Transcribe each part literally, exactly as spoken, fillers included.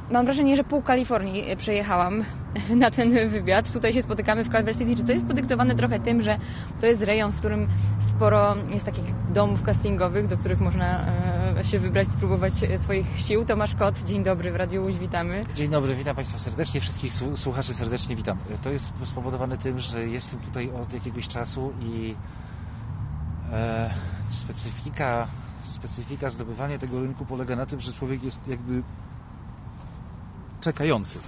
mam wrażenie, że pół Kalifornii przejechałam na ten wywiad. Tutaj się spotykamy w Culver City. Czy to jest podyktowane trochę tym, że to jest rejon, w którym sporo jest takich domów castingowych, do których można się wybrać, spróbować swoich sił? Tomasz Kot, dzień dobry, w Radiu Łódź, witamy. Dzień dobry, witam Państwa serdecznie, wszystkich słuchaczy serdecznie witam. To jest spowodowane tym, że jestem tutaj od jakiegoś czasu i e, specyfika, specyfika zdobywania tego rynku polega na tym, że człowiek jest jakby czekający.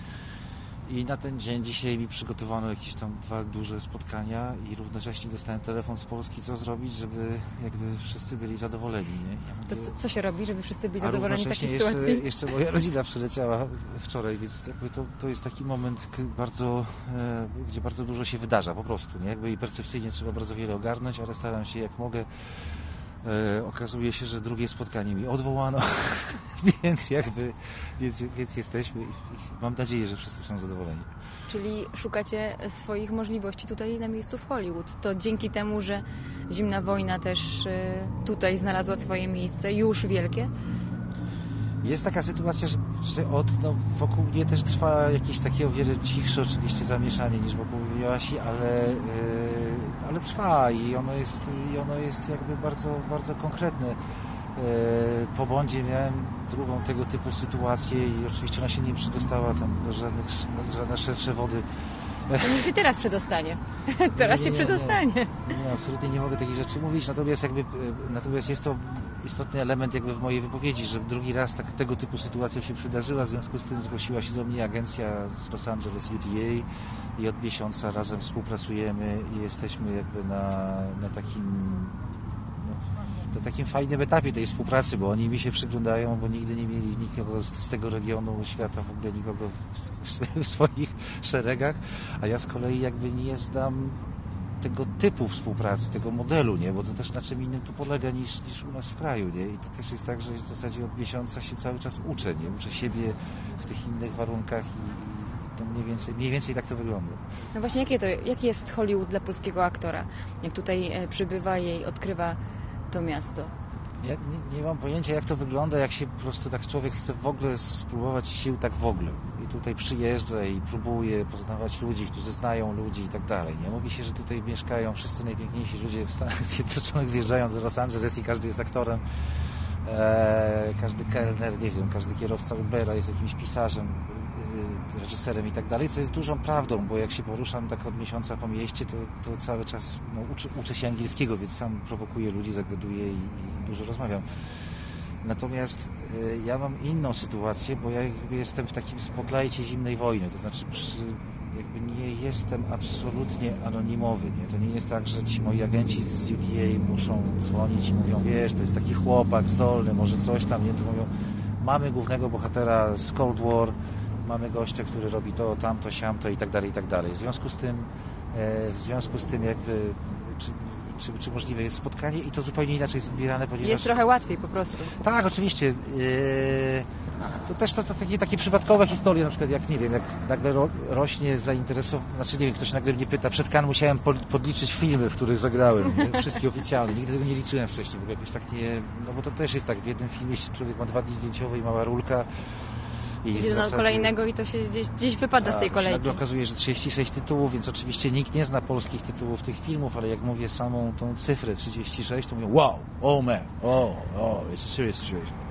I na ten dzień dzisiaj mi przygotowano jakieś tam dwa duże spotkania i równocześnie dostałem telefon z Polski, co zrobić, żeby jakby wszyscy byli zadowoleni. Nie? Ja mówię, to, to co się robi, żeby wszyscy byli zadowoleni w takiej jeszcze, sytuacji? Jeszcze moja rodzina przyleciała wczoraj, więc jakby to, to jest taki moment bardzo, e, gdzie bardzo dużo się wydarza po prostu. Nie? Jakby i percepcyjnie trzeba bardzo wiele ogarnąć, ale staram się jak mogę. E, okazuje się, że drugie spotkanie mi odwołano, więc jakby, więc, więc jesteśmy i mam nadzieję, że wszyscy są zadowoleni. Czyli szukacie swoich możliwości tutaj na miejscu w Hollywood. To dzięki temu, że zimna wojna też tutaj znalazła swoje miejsce, już wielkie? Jest taka sytuacja, że, że od, no, wokół mnie też trwa jakieś takie o wiele cichsze oczywiście zamieszanie niż wokół Joasi, ale, yy, ale trwa i ono jest, i ono jest jakby bardzo, bardzo konkretne. Yy, po Bondzie miałem drugą tego typu sytuację i oczywiście ona się nie przedostała tam do żadnych, żadne szersze wody. To niech się teraz przedostanie. Teraz nie, nie, się przedostanie. Nie, nie, absolutnie nie mogę takich rzeczy mówić, natomiast jakby, natomiast jest to istotny element jakby w mojej wypowiedzi, że drugi raz tak, tego typu sytuacja się przydarzyła, w związku z tym zgłosiła się do mnie agencja z Los Angeles U T A i od miesiąca razem współpracujemy i jesteśmy jakby na, na takim to takim fajnym etapie tej współpracy, bo oni mi się przyglądają, bo nigdy nie mieli nikogo z, z tego regionu świata, w ogóle nikogo w, w swoich szeregach, a ja z kolei jakby nie znam tego typu współpracy, tego modelu, nie? Bo to też na czym innym tu polega niż, niż u nas w kraju, nie? I to też jest tak, że w zasadzie od miesiąca się cały czas uczę, nie? Uczę siebie w tych innych warunkach i to mniej więcej, mniej więcej tak to wygląda. No właśnie, jakie to, jaki jest Hollywood dla polskiego aktora? Jak tutaj przybywa i odkrywa to miasto? Ja nie, nie mam pojęcia, jak to wygląda, jak się po prostu tak człowiek chce w ogóle spróbować sił tak w ogóle. I tutaj przyjeżdża i próbuje poznawać ludzi, którzy znają ludzi i tak dalej. Nie mówi się, że tutaj mieszkają wszyscy najpiękniejsi ludzie w Stanach Zjednoczonych, zjeżdżają do Los Angeles i każdy jest aktorem. Eee, każdy kelner, nie wiem, każdy kierowca Ubera jest jakimś pisarzem, reżyserem i tak dalej, co jest dużą prawdą, bo jak się poruszam tak od miesiąca po mieście, to, to cały czas no, uczę, uczę się angielskiego, więc sam prowokuję ludzi, zagaduję i, i dużo rozmawiam. Natomiast y, ja mam inną sytuację, bo ja jakby jestem w takim spotlightie zimnej wojny, to znaczy przy, jakby nie jestem absolutnie anonimowy, nie? To nie jest tak, że ci moi agenci z U T A muszą dzwonić i mówią, wiesz, to jest taki chłopak zdolny, może coś tam, nie? To mówią, mamy głównego bohatera z Cold War, mamy gościa, który robi to, tamto, siamto i tak dalej, i tak dalej. W związku z tym, w związku z tym jakby, czy, czy, czy możliwe jest spotkanie i to zupełnie inaczej jest odbierane, ponieważ... Jest trochę łatwiej po prostu. Tak, oczywiście. To też to, to takie, takie przypadkowe historie, na przykład jak, nie wiem, jak nagle ro, rośnie zainteresowanie, znaczy nie wiem, ktoś nagle mnie pyta, przed Cannes musiałem podliczyć filmy, w których zagrałem, nie? Wszystkie oficjalne, nigdy tego nie liczyłem wcześniej, bo jakoś tak nie, no bo to też jest tak, w jednym filmie człowiek ma dwa dni zdjęciowe i mała rurka, I idzie do zasadzie... kolejnego i to się gdzieś, gdzieś wypada a, z tej kolejki. Nagle okazuje, że trzydzieści sześć tytułów, więc oczywiście nikt nie zna polskich tytułów tych filmów, ale jak mówię samą tą cyfrę trzydzieści sześć, to mówią wow, oh man, oh, oh, it's a serious situation.